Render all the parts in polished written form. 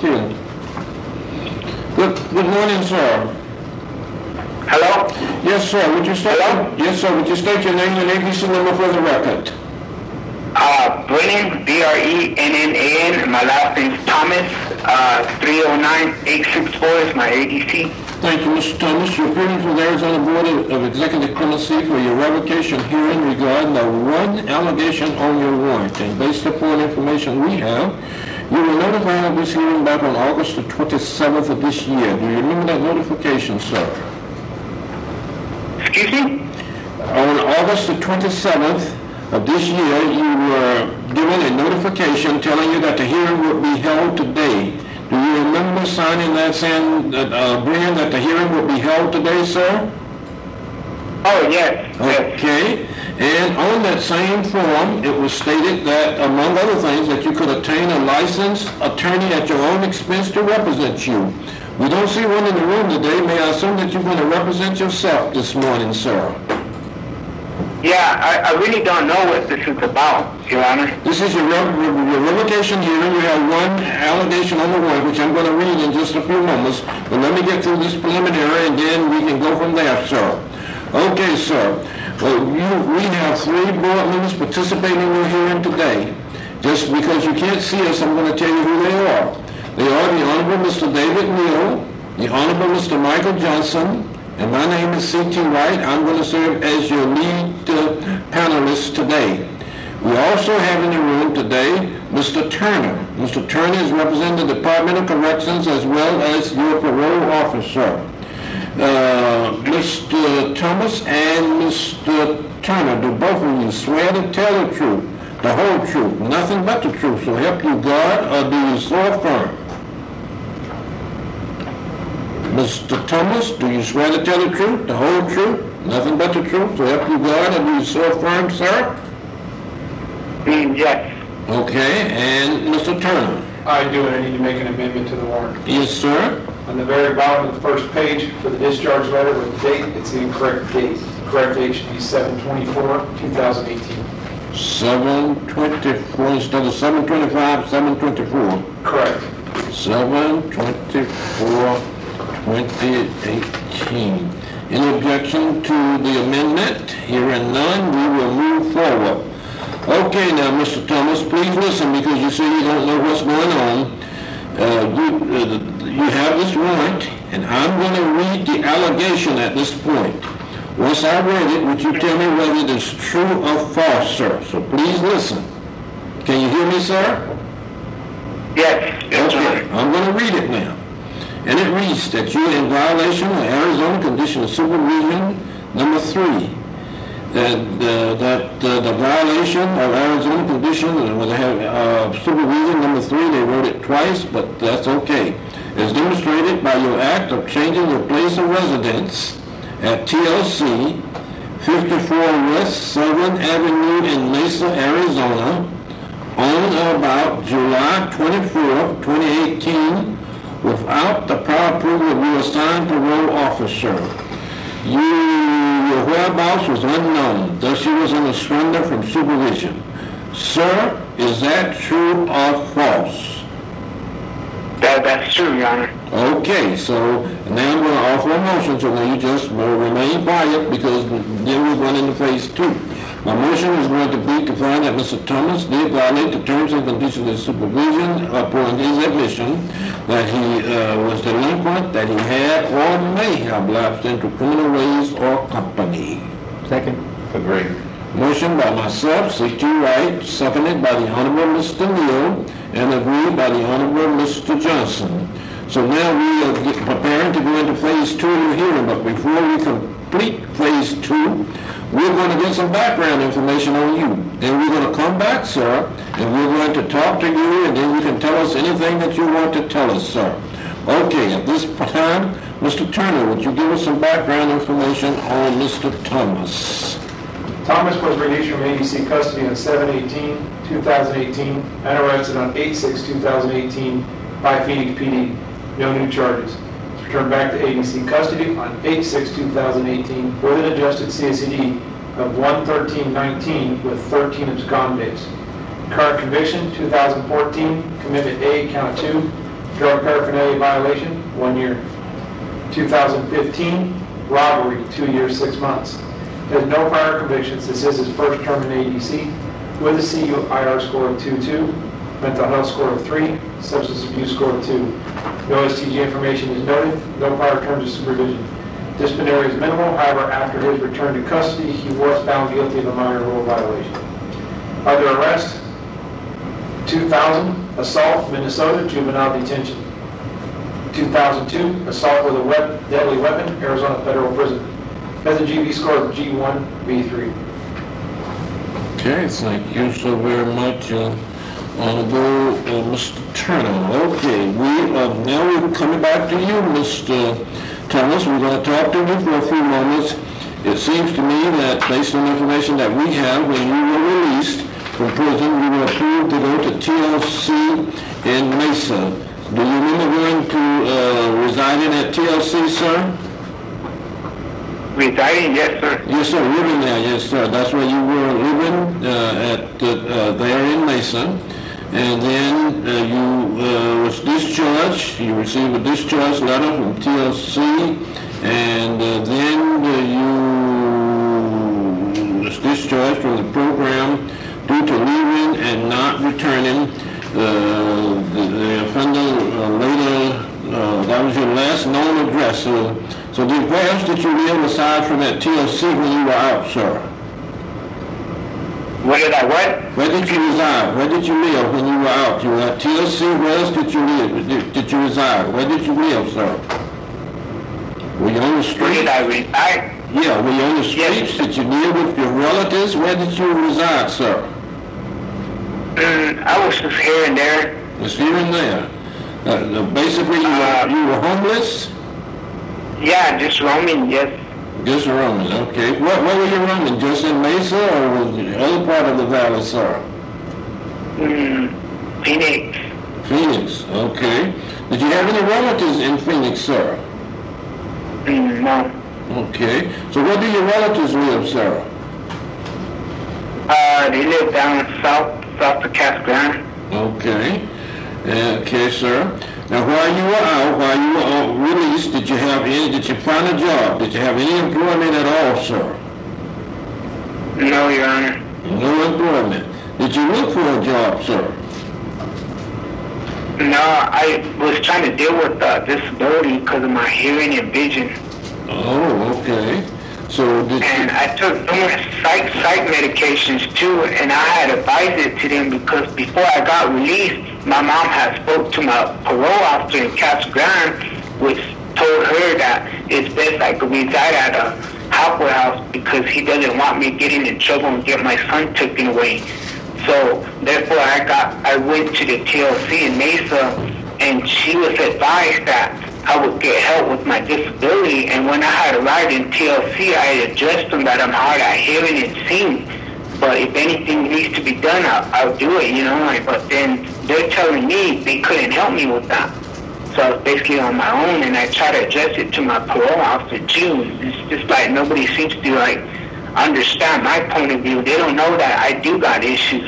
you. Good morning, sir. Hello? Yes, sir. Would you state? Hello? Yes, sir. Would you state your name and ABC number for the record? Brennan, Brennan. My last name's Thomas. 309-864 is my ADC. Thank you, Mr. Thomas. You're appearing for the Arizona Board of Executive Clemency for your revocation hearing regarding the one allegation on your warrant. And based upon information we have, you were notified of this hearing back on August the 27th of this year. Do you remember that notification, sir? Excuse me? On August the 27th of this year, you were given a notification telling you that the hearing would be held today. Do you remember signing that saying, agreeing that the hearing would be held today, sir? Oh, yes. Okay. And on that same form, it was stated that, among other things, that you could obtain a licensed attorney at your own expense to represent you. We don't see one in the room today. May I assume that you're going to represent yourself this morning, sir? Yeah, I really don't know what this is about, Your Honor. This is your revocation hearing. You have one allegation on the warrant, which I'm going to read in just a few moments. But let me get through this preliminary, and then we can go from there, sir. Okay, sir. Well, we have 3 board members participating in your hearing today. Just because you can't see us, I'm going to tell you who they are. They are the Honorable Mr. David Neal, the Honorable Mr. Michael Johnson, and my name is C.T. Wright. I'm going to serve as your lead panelist today. We also have in the room today Mr. Turner. Mr. Turner is representing the Department of Corrections as well as your parole officer. Mr. Thomas and Mr. Turner, do both of you swear to tell the truth, the whole truth, nothing but the truth, so help you God, or do you so affirm? Mr. Thomas, do you swear to tell the truth, the whole truth, nothing but the truth, so help you God, or do you so affirm, sir? Yes. Okay, and Mr. Turner? I do, and I need to make an amendment to the warrant. Yes, sir. On the very bottom of the first page for the discharge letter with the date, it's the incorrect date. The correct date should be 7/24/2018. 7/24 instead of 7/25, 7/24. Correct. 7/24/2018. Any objection to the amendment? Hearing none, we will move forward. Okay, now, Mr. Thomas, please listen because you say you don't know what's going on. You have this warrant, and I'm going to read the allegation at this point. Once I read it, would you tell me whether it is true or false, sir? So please listen. Can you hear me, sir? Yes. Okay, I'm going to read it now. And it reads that you're in violation of Arizona Condition of Supervision number 3. That the violation of Arizona Condition of Supervision number 3, they wrote it twice, but that's okay, is demonstrated by your act of changing your place of residence at TLC 54 West Southern Avenue in Mesa, Arizona, on or about July 24, 2018, without the prior approval of your assigned parole officer. Your whereabouts was unknown, thus you was under surrender from supervision. Sir, is that true or false? That's true, Your Honor. Okay, so now I'm going to offer a motion, so now you just remain quiet because then we're going into phase 2. My motion is going to be to find that Mr. Thomas did violate the terms and conditions of supervision upon his admission that he was delinquent, that he had or may have lapsed into criminal ways or company. Second. Agree. Motion by myself, C.T. Wright, seconded by the Honorable Mr. Neal, and agreed by the Honorable Mr. Johnson. So now we are preparing to go into phase 2 of the hearing, but before we complete phase 2, we're going to get some background information on you. Then we're going to come back, sir, and we're going to talk to you, and then you can tell us anything that you want to tell us, sir. Okay, at this time, Mr. Turner, would you give us some background information on Mr. Thomas? Thomas was released from ADC custody on 7/18/2018 and arrested on 8/6/2018 by Phoenix PD. No new charges. He was returned back to ADC custody on 8/6/2018 with an adjusted CSCD of 11319 with 13 abscond days. Current conviction, 2014, commitment A, count 2, Drug paraphernalia violation, 1 year. 2015, robbery, 2 years, 6 months. Has no prior convictions. This is his first term in ADC with a CIR score of 2.2, mental health score of 3, substance abuse score of 2. No STG information is noted. No prior terms of supervision. Disciplinary is minimal. However, after his return to custody, he was found guilty of a minor rule violation. Other arrest, 2000, assault, Minnesota, juvenile detention. 2002, assault with a deadly weapon, Arizona Federal Prison. Has a GB score of G1, B3. Okay, thank you so very much, Honorable Mr. Turner. Okay, now we're coming back to you, Mr. Thomas. We're going to talk to you for a few moments. It seems to me that based on the information that we have, when you were released from prison, you were approved to go to TLC in Mesa. Do you remember going to residing at TLC, sir? Residing, yes, sir. Yes, sir, living there, yes, sir. That's where you were living there in Mesa. And then you was discharged. You received a discharge letter from TLC. And then you was discharged from the program due to leaving and not returning. The offender later, that was your last known address. So where else did you live aside from at TLC when you were out, sir? Where did I what? Where did you reside? Where did you live when you were out? You were at TLC. Where else did you live? Did you reside? Where did you live, sir? Were you on the street? Where did I reside? Yeah, were you on the streets? Yes. Did you live with your relatives? Where did you reside, sir? I was just here and there. Just here and there. Basically, you were homeless? Yeah, just roaming, yes. Just roaming, okay. Where were you roaming? Just in Mesa or was the other part of the valley, sir? Phoenix. Phoenix, okay. Did you have any relatives in Phoenix, sir? No. Okay. So where do your relatives live, sir? They live down south of Casa Grande. Okay. Okay, sir. Now, while you were out, while you were released, did you find a job? Did you have any employment at all, sir? No, Your Honor. No employment. Did you look for a job, sir? No, I was trying to deal with disability because of my hearing and vision. Oh, okay. So did And you... I took numerous psych medications too, and I had advised it to them because before I got released, my mom had spoke to my parole officer in Casa Grande, which told her that it's best I could reside at a halfway house because he doesn't want me getting in trouble and get my son taken away. So therefore I went to the TLC in Mesa, and she was advised that I would get help with my disability, and when I had arrived in TLC, I had addressed them that I'm hard at hearing and seeing, but if anything needs to be done, I'll do it, but then they're telling me they couldn't help me with that. So I was basically on my own, and I tried to address it to my parole officer too. It's just like nobody seems to understand my point of view. They don't know that I do got issues.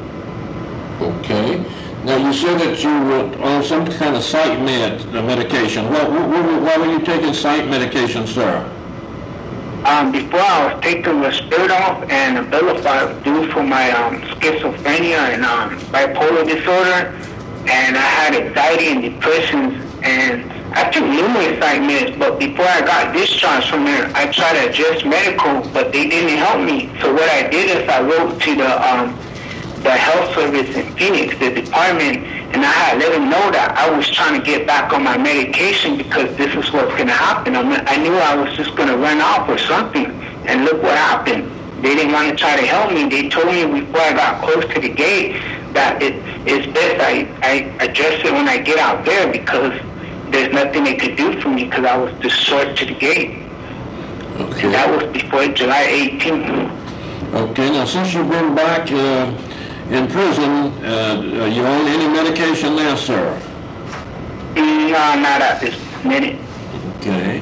Okay. Now, you said that you were on some kind of psych medication. Why were you taking psych medication, sir? Before I was taking Risperdal and Abilify due for my schizophrenia and bipolar disorder, and I had anxiety and depression, and I took numerous psych meds, but before I got discharged from there, I tried to address medical, but they didn't help me. So what I did is I wrote to the health service in Phoenix, the department, and I had let them know that I was trying to get back on my medication because this is what's going to happen. I knew I was just going to run off or something, and look what happened. They didn't want to try to help me. They told me before I got close to the gate that it's best I address it when I get out there because there's nothing they could do for me because I was just short to the gate. Okay. And that was before July 18th. Okay. Now, since you've been back in prison, are you on any medication there, sir? No, not at this minute. Okay.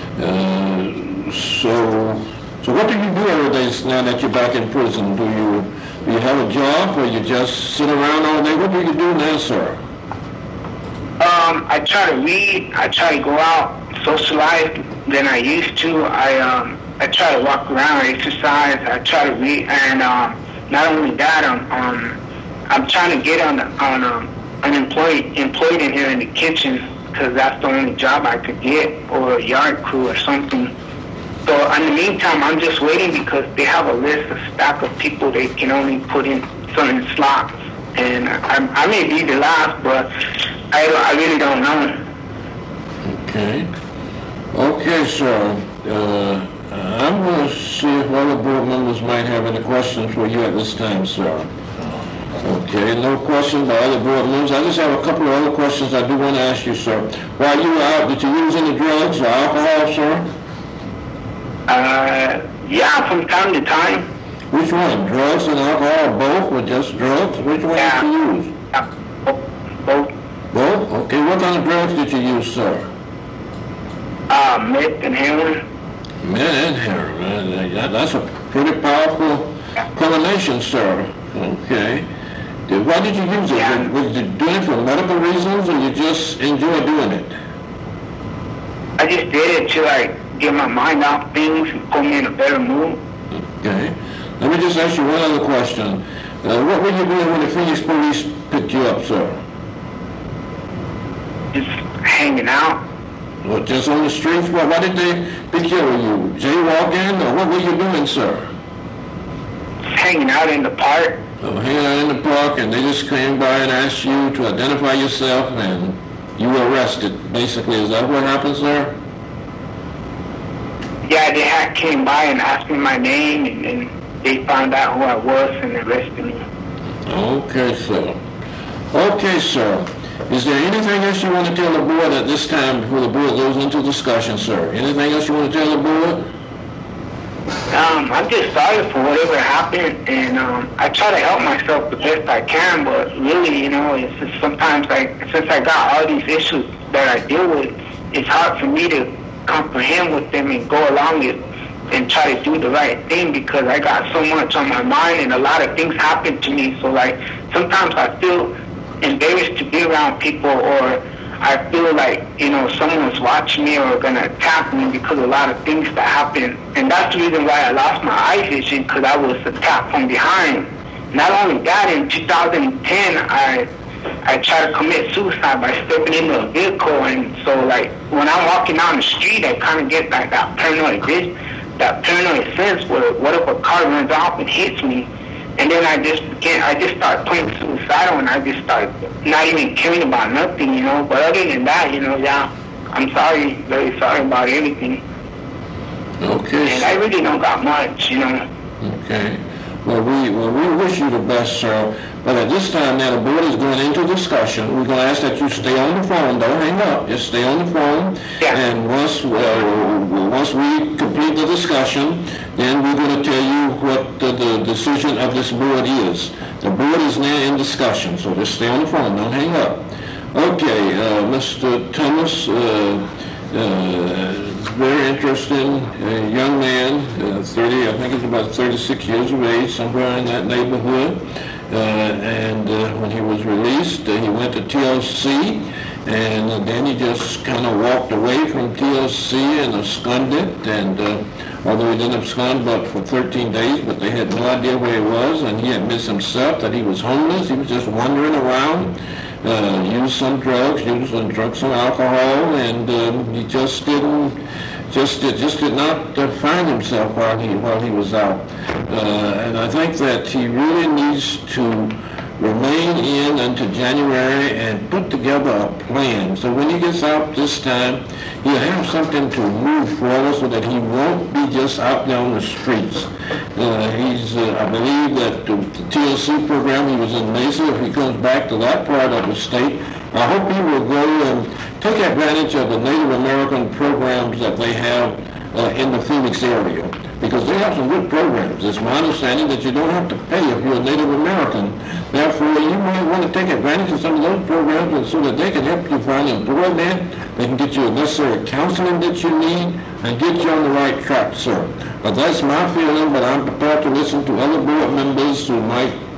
So what do you do every day now that you're back in prison? Do you have a job or you just sit around all day? What do you do now, sir? I try to read. I try to go out, socialize than I used to. I try to walk around, exercise. I try to read, and not only that, I'm trying to get employed in here in the kitchen because that's the only job I could get, or a yard crew or something. So in the meantime, I'm just waiting because they have a list, a stack of people they can only put in certain slots, and I may be the last, but I really don't know. Okay. Okay, sir. I'm going to see if other board members might have any questions for you at this time, sir. Okay, no questions by other board members. I just have a couple of other questions I do want to ask you, sir. While you were out, did you use any drugs or alcohol, sir? Yeah, from time to time. Which one? Drugs and alcohol, both, or just drugs? Which one did you use? Both. Both? Okay, what kind of drugs did you use, sir? Meth and heroin. Meth and heroin. That's a pretty powerful combination, sir. Okay. Why did you use it? Yeah. Was you doing it for medical reasons, or you just enjoy doing it? I just did it to get my mind off things and put me in a better mood. Okay. Let me just ask you one other question. What were you doing when the Phoenix police picked you up, sir? Just hanging out. Well, just on the streets? Well, why did they pick you up? Were you jaywalking, or what were you doing, sir? Just hanging out in the park. Hanging out in the park, and they just came by and asked you to identify yourself, and you were arrested, basically. Is that what happened, sir? Yeah, they came by and asked me my name, and they found out who I was and arrested me. Okay, sir. Okay, sir. Is there anything else you want to tell the board at this time before the board goes into discussion, sir? Anything else you want to tell the board? I'm just sorry for whatever happened, and I try to help myself the best I can, but really, it's just sometimes since I got all these issues that I deal with, it's hard for me to comprehend with them and go along it and try to do the right thing because I got so much on my mind and a lot of things happen to me. So sometimes I feel embarrassed to be around people, or I feel like, someone's watching me or going to attack me because of a lot of things that happen. And that's the reason why I lost my eye vision, because I was attacked from behind. Not only that, in 2010, I tried to commit suicide by stepping into a vehicle. And so, when I'm walking down the street, I kind of get that paranoid sense where what if a car runs off and hits me? And then I just started playing suicidal, and I just started not even caring about nothing, But other than that, I'm sorry, very sorry about everything. Okay. And I really don't got much, Okay. Well, we wish you the best, sir. But at this time now, the board is going into discussion. We're going to ask that you stay on the phone. Don't hang up. Just stay on the phone. Yeah. And once we complete the discussion, then we're going to tell you what the decision of this board is. The board is now in discussion, so just stay on the phone. Don't hang up. Okay, Mr. Thomas, very interesting young man, 30, I think he's about 36 years of age, somewhere in that neighborhood. And when he was released, he went to TLC, and then he just kind of walked away from TLC and absconded. And although he didn't abscond but for 13 days, but they had no idea where he was, and he admits himself that he was homeless. He was just wandering around. Used some drugs, drunk some alcohol, and he just did not find himself while he was out. And I think that he really needs to remain in until January and put together a plan. So when he gets out this time, he'll have something to move forward so that he won't be just out there on the streets. I believe that the TLC program, he was in Mesa. If he comes back to that part of the state, I hope he will go and take advantage of the Native American programs that they have in the Phoenix area, because they have some good programs. It's my understanding that you don't have to pay if you're a Native American. Therefore, you might want to take advantage of some of those programs so that they can help you find employment, they can get you the necessary counseling that you need, and get you on the right track, sir. But that's my feeling, but I'm prepared to listen to other board members who might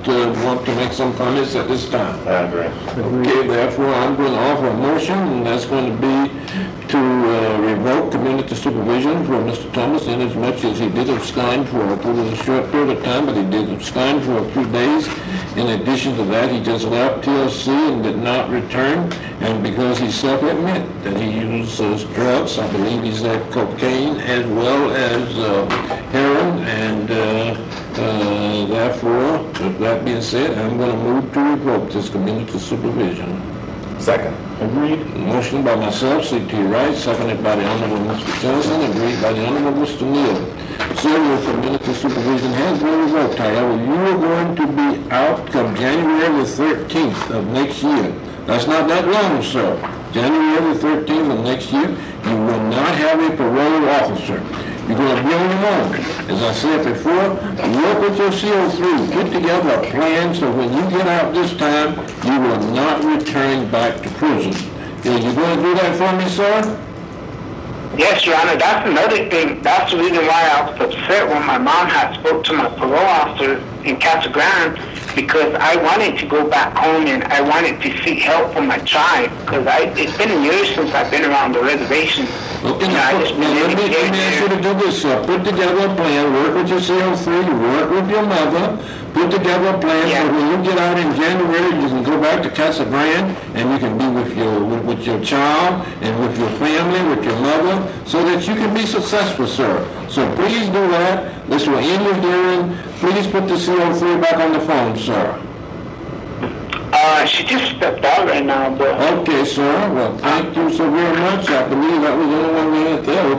want to make some comments at this time? I agree. Okay, therefore, I'm going to offer a motion, and that's going to be to revoke community supervision for Mr. Thomas, in as much as he did abscond for a short period of time, but he did abscond for a few days. In addition to that, he just left TLC and did not return, and because he self-admitted that he uses drugs, I believe he's had cocaine as well as heroin, and therefore, with that being said, I'm going to move to revoke this community supervision. Second. Agreed. Motion by myself, C.T. Wright, seconded by the Honorable Mr. Johnson, agreed by the Honorable Mr. Neal. So your community supervision has been revoked. However, you are going to be out come January the 13th of next year. That's not that long, sir. January the 13th of next year, you will not have a parole officer. You're going to be on your own. As I said before, work with your CO3. Put together a plan so when you get out this time, you will not return back to prison. Are you going to do that for me, sir? Yes, Your Honor, that's another thing. That's the reason why I was upset when my mom had spoke to my parole officer in Casa Grande, because I wanted to go back home and I wanted to seek help from my tribe, because it's been a year since I've been around the reservation. Okay, now, let me ask you to do this, sir. Put together a plan, work with your CO3, work with your mother, put together a plan so when you get out in January, you can go back to Casa Grande and you can be with your child and with your family, with your mother, so that you can be successful, sir. So please do that. This will end your hearing. Please put the CO3 back on the phone, sir. She just stepped out right now, but... Okay, sir. Well, thank you so very much. I believe that was the only one we had there.